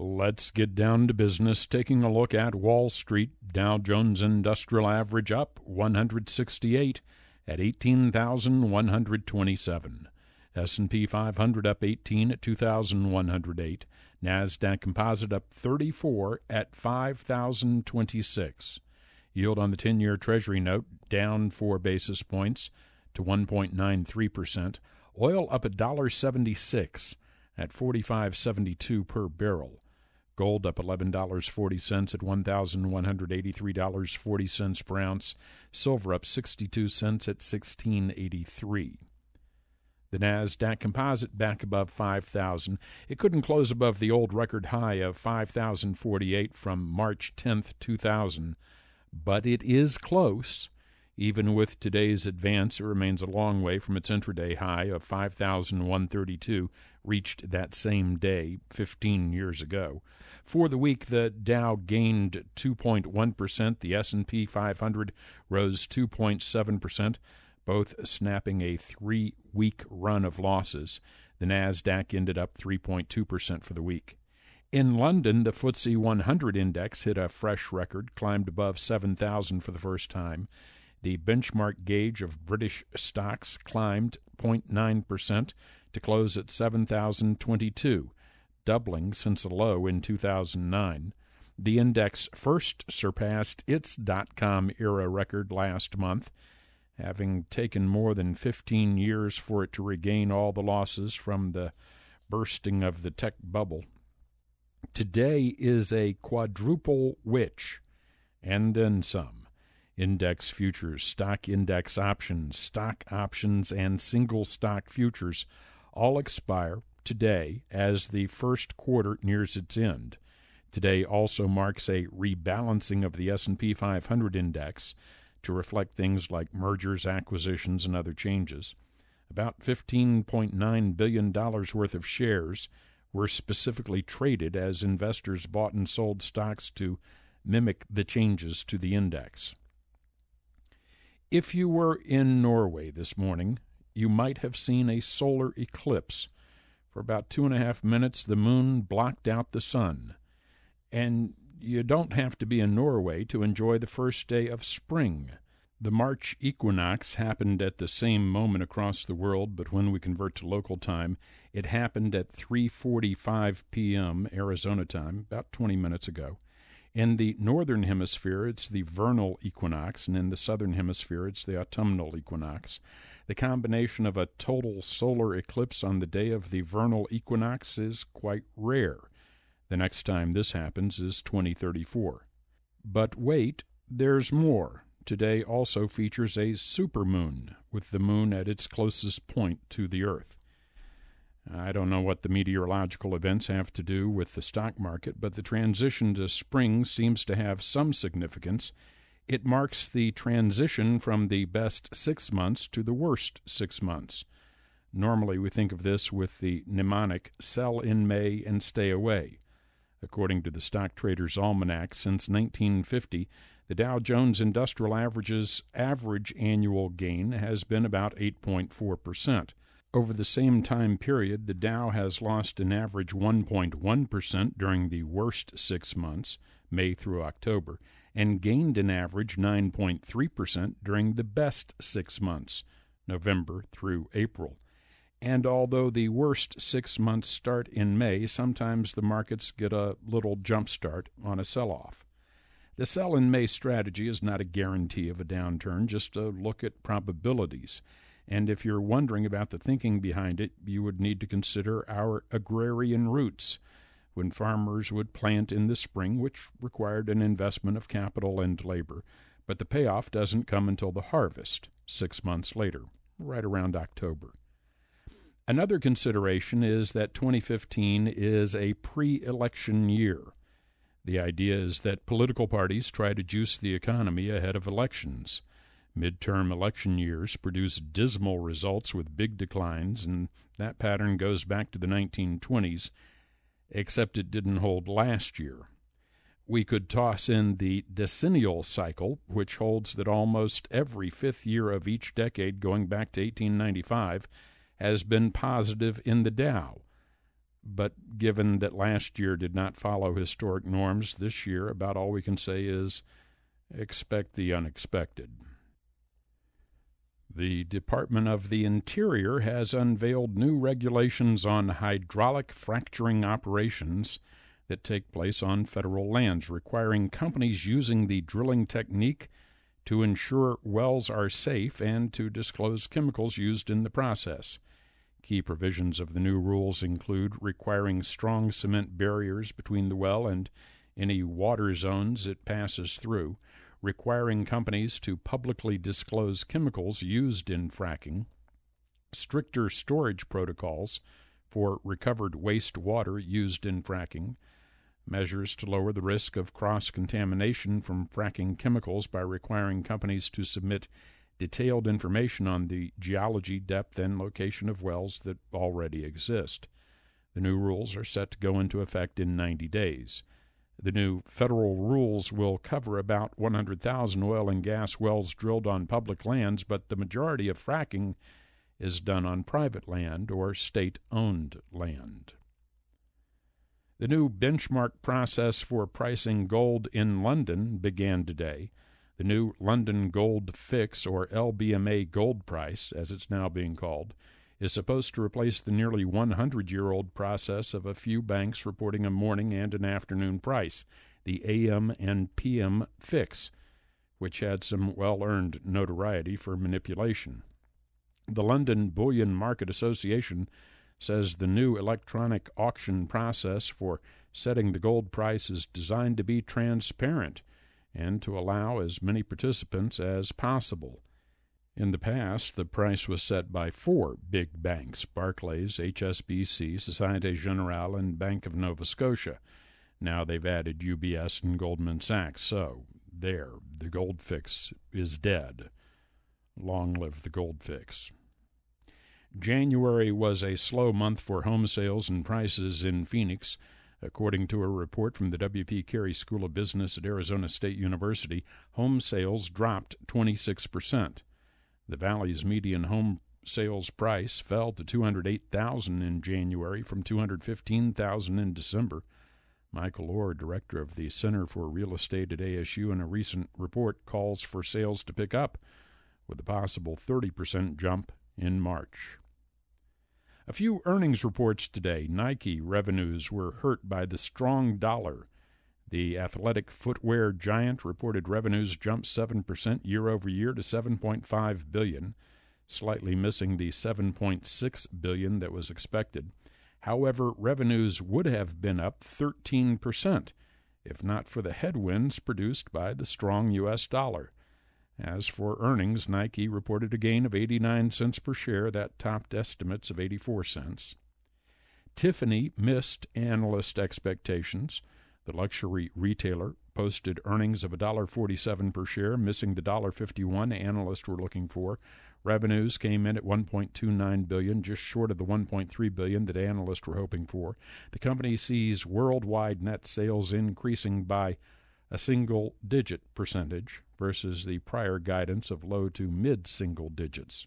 Let's get down to business, taking a look at Wall Street. Dow Jones Industrial Average up 168 at 18,127. S&P 500 up 18 at 2,108. NASDAQ Composite up 34 at 5,026. Yield on the 10-year Treasury note down 4 basis points to 1.93%. Oil up $1.76 at $45.72 per barrel. Gold up $11.40 at $1,183.40 per ounce. Silver up 62 cents at $16.83. The NASDAQ Composite back above 5,000. It couldn't close above the old record high of 5,048 from March 10th, 2000, but it is close. Even with today's advance, it remains a long way from its intraday high of 5,132, reached that same day 15 years ago. For the week, the Dow gained 2.1%. The S&P 500 rose 2.7%, both snapping a 3-week run of losses. The NASDAQ ended up 3.2% for the week. In London, the FTSE 100 index hit a fresh record, climbed above 7,000 for the first time. The benchmark gauge of British stocks climbed 0.9% to close at 7,022, doubling since a low in 2009. The index first surpassed its dot-com era record last month, having taken more than 15 years for it to regain all the losses from the bursting of the tech bubble. Today is a quadruple witch, and then some. Index futures, stock index options, stock options, and single stock futures all expire today as the first quarter nears its end. Today also marks a rebalancing of the S&P 500 index to reflect things like mergers, acquisitions, and other changes. About $15.9 billion worth of shares were specifically traded as investors bought and sold stocks to mimic the changes to the index. If you were in Norway this morning, you might have seen a solar eclipse. For about 2.5 minutes, the moon blocked out the sun. And you don't have to be in Norway to enjoy the first day of spring. The March equinox happened at the same moment across the world, but when we convert to local time, it happened at 3:45 p.m. Arizona time, about 20 minutes ago. In the northern hemisphere, it's the vernal equinox, and in the southern hemisphere, it's the autumnal equinox. The combination of a total solar eclipse on the day of the vernal equinox is quite rare. The next time this happens is 2034. But wait, there's more. Today also features a supermoon, with the moon at its closest point to the Earth. I don't know what the meteorological events have to do with the stock market, but the transition to spring seems to have some significance. It marks the transition from the best 6 months to the worst 6 months. Normally we think of this with the mnemonic, sell in May and stay away. According to the Stock Traders Almanac, since 1950, the Dow Jones Industrial Average's average annual gain has been about 8.4%. Over the same time period, the Dow has lost an average 1.1% during the worst 6 months, May through October, and gained an average 9.3% during the best 6 months, November through April. And although the worst 6 months start in May, sometimes the markets get a little jump start on a sell-off. The sell in May strategy is not a guarantee of a downturn, just a look at probabilities. And if you're wondering about the thinking behind it, you would need to consider our agrarian roots, when farmers would plant in the spring, which required an investment of capital and labor. But the payoff doesn't come until the harvest, 6 months later, right around October. Another consideration is that 2015 is a pre-election year. The idea is that political parties try to juice the economy ahead of elections. Midterm election years produce dismal results with big declines, and that pattern goes back to the 1920s, except it didn't hold last year. We could toss in the decennial cycle, which holds that almost every fifth year of each decade going back to 1895 has been positive in the Dow. But given that last year did not follow historic norms, this year about all we can say is expect the unexpected. The Department of the Interior has unveiled new regulations on hydraulic fracturing operations that take place on federal lands, requiring companies using the drilling technique to ensure wells are safe and to disclose chemicals used in the process. Key provisions of the new rules include requiring strong cement barriers between the well and any water zones it passes through, requiring companies to publicly disclose chemicals used in fracking, stricter storage protocols for recovered wastewater used in fracking, measures to lower the risk of cross-contamination from fracking chemicals by requiring companies to submit detailed information on the geology, depth, and location of wells that already exist. The new rules are set to go into effect in 90 days. The new federal rules will cover about 100,000 oil and gas wells drilled on public lands, but the majority of fracking is done on private land or state-owned land. The new benchmark process for pricing gold in London began today. The new London Gold Fix, or LBMA gold price, as it's now being called, is supposed to replace the nearly 100-year-old process of a few banks reporting a morning and an afternoon price, the AM and PM fix, which had some well-earned notoriety for manipulation. The London Bullion Market Association says the new electronic auction process for setting the gold price is designed to be transparent and to allow as many participants as possible. In the past, the price was set by 4 big banks: Barclays, HSBC, Societe Generale, and Bank of Nova Scotia. Now they've added UBS and Goldman Sachs. So, there, the gold fix is dead. Long live the gold fix. January was a slow month for home sales and prices in Phoenix. According to a report from the W.P. Carey School of Business at Arizona State University, home sales dropped 26%. The Valley's median home sales price fell to $208,000 in January from $215,000 in December. Michael Orr, director of the Center for Real Estate at ASU, in a recent report calls for sales to pick up, with a possible 30% jump in March. A few earnings reports today. Nike revenues were hurt by the strong dollar. The athletic footwear giant reported revenues jumped 7% year-over-year to $7.5 billion, slightly missing the $7.6 billion that was expected. However, revenues would have been up 13% if not for the headwinds produced by the strong U.S. dollar. As for earnings, Nike reported a gain of 89 cents per share. That topped estimates of 84 cents. Tiffany missed analyst expectations. The luxury retailer posted earnings of $1.47 per share, missing the $1.51 analysts were looking for. Revenues came in at $1.29 billion, just short of the $1.3 billion that analysts were hoping for. The company sees worldwide net sales increasing by a single-digit percentage versus the prior guidance of low to mid-single digits.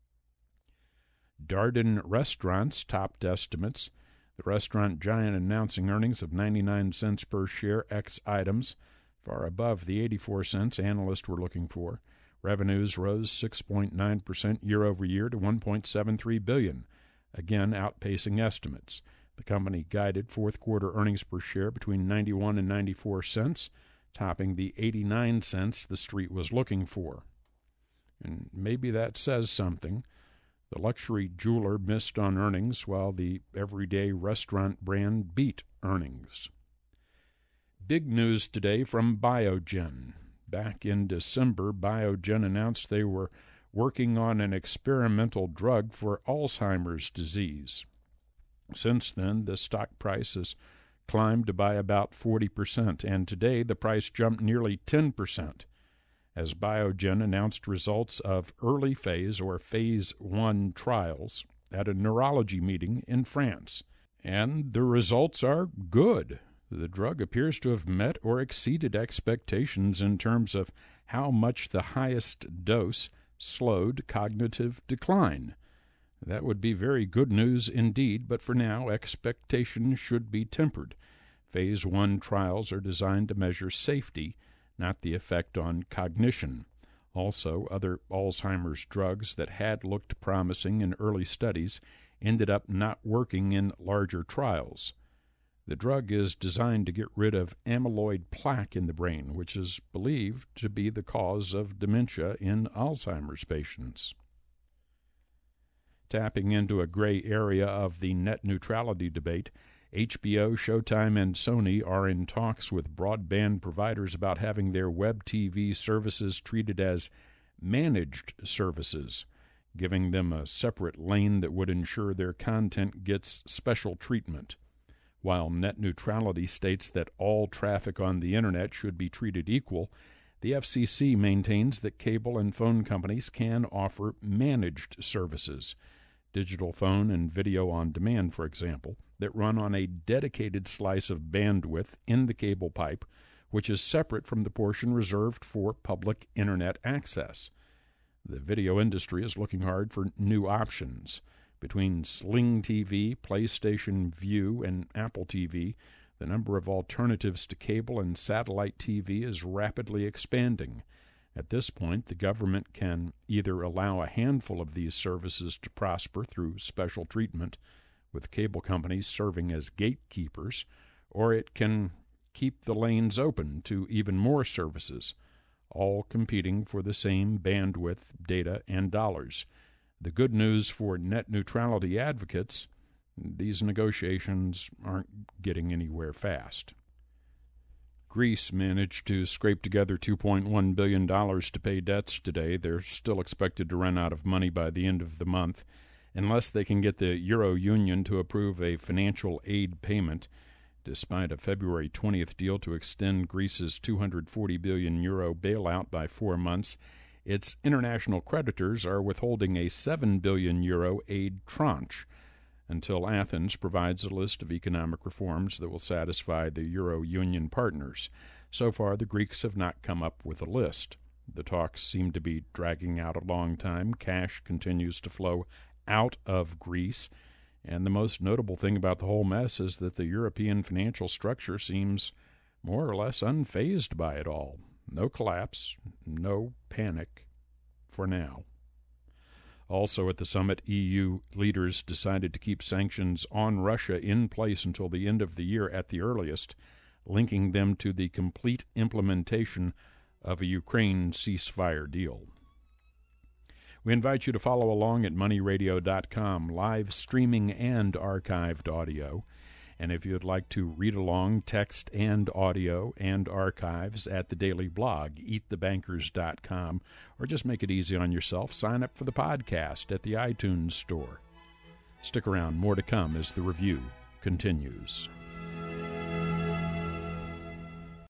Darden Restaurants topped estimates. The restaurant giant announcing earnings of 99 cents per share ex items, far above the 84 cents analysts were looking for. Revenues rose 6.9% year-over-year to $1.73 billion, again outpacing estimates. The company guided fourth-quarter earnings per share between 91 and 94 cents, topping the 89 cents the street was looking for. And maybe that says something. The luxury jeweler missed on earnings, while the everyday restaurant brand beat earnings. Big news today from Biogen. Back in December, Biogen announced they were working on an experimental drug for Alzheimer's disease. Since then, the stock price has climbed by about 40%, and today the price jumped nearly 10%. As Biogen announced results of early phase or phase 1 trials at a neurology meeting in France. And the results are good. The drug appears to have met or exceeded expectations in terms of how much the highest dose slowed cognitive decline. That would be very good news indeed, but for now, expectations should be tempered. Phase 1 trials are designed to measure safety, not the effect on cognition. Also, other Alzheimer's drugs that had looked promising in early studies ended up not working in larger trials. The drug is designed to get rid of amyloid plaque in the brain, which is believed to be the cause of dementia in Alzheimer's patients. Tapping into a gray area of the net neutrality debate, HBO, Showtime, and Sony are in talks with broadband providers about having their web TV services treated as managed services, giving them a separate lane that would ensure their content gets special treatment. While net neutrality states that all traffic on the Internet should be treated equal, the FCC maintains that cable and phone companies can offer managed services, digital phone and video on demand, for example, that run on a dedicated slice of bandwidth in the cable pipe, which is separate from the portion reserved for public Internet access. The video industry is looking hard for new options. Between Sling TV, PlayStation Vue, and Apple TV, the number of alternatives to cable and satellite TV is rapidly expanding. At this point, the government can either allow a handful of these services to prosper through special treatment, with cable companies serving as gatekeepers, or it can keep the lanes open to even more services, all competing for the same bandwidth, data, and dollars. The good news for net neutrality advocates, these negotiations aren't getting anywhere fast. Greece managed to scrape together $2.1 billion to pay debts today. They're still expected to run out of money by the end of the month, unless they can get the Euro Union to approve a financial aid payment, despite a February 20th deal to extend Greece's €240 billion bailout by 4 months. Its international creditors are withholding a €7 billion aid tranche until Athens provides a list of economic reforms that will satisfy the Euro Union partners. So far, the Greeks have not come up with a list. The talks seem to be dragging out a long time. Cash continues to flow out of Greece, and the most notable thing about the whole mess is that the European financial structure seems more or less unfazed by it all. No collapse, no panic for now. Also at the summit, EU leaders decided to keep sanctions on Russia in place until the end of the year at the earliest, linking them to the complete implementation of a Ukraine ceasefire deal. We invite you to follow along at moneyradio.com, live streaming and archived audio. And if you'd like to read along text and audio and archives at the daily blog, eatthebankers.com, or just make it easy on yourself, sign up for the podcast at the iTunes store. Stick around, more to come as the review continues.